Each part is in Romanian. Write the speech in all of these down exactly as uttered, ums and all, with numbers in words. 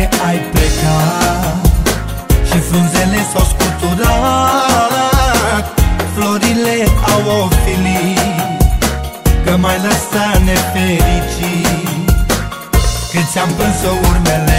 mare ai plecat și frunzele s-au scuturat, florile au ofilit, că m-ai lăsat nefericit. Cât ți-am plâns urmele,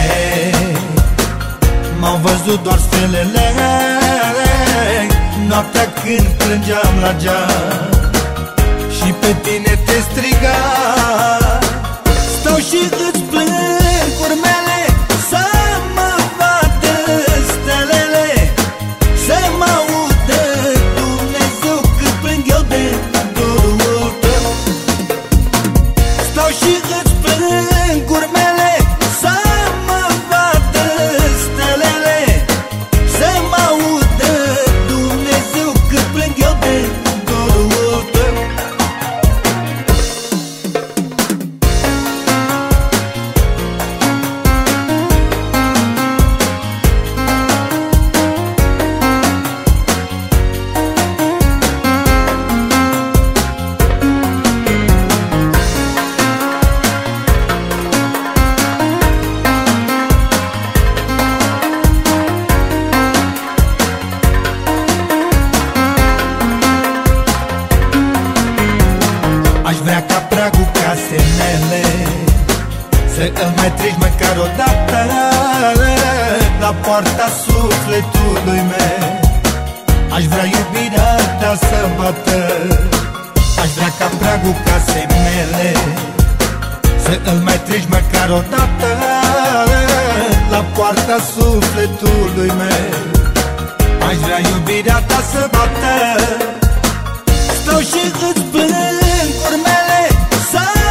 m-au văzut doar stelele, noaptea când plângeam la geam și pe tine te striga. Stau și îți plâng urmele, să mă vadă stelele, să mă audă Dumnezeu cât plâng eu de dorul tău. Stau și îți plâng urmele, să mă vadă stelele, să mă audă Dumnezeu cât plâng eu de dorul tău. Aș vrea ca pragul casei mele să îl mai treci măcar o dată la poarta sufletului meu. Aș vrea iubirea ta să bată, aș vrea ca pragul casei mele să îl mai treci măcar o dată la poarta sufletului meu. Aș vrea iubirea ta să bată. Stau și îți plâng urmele, să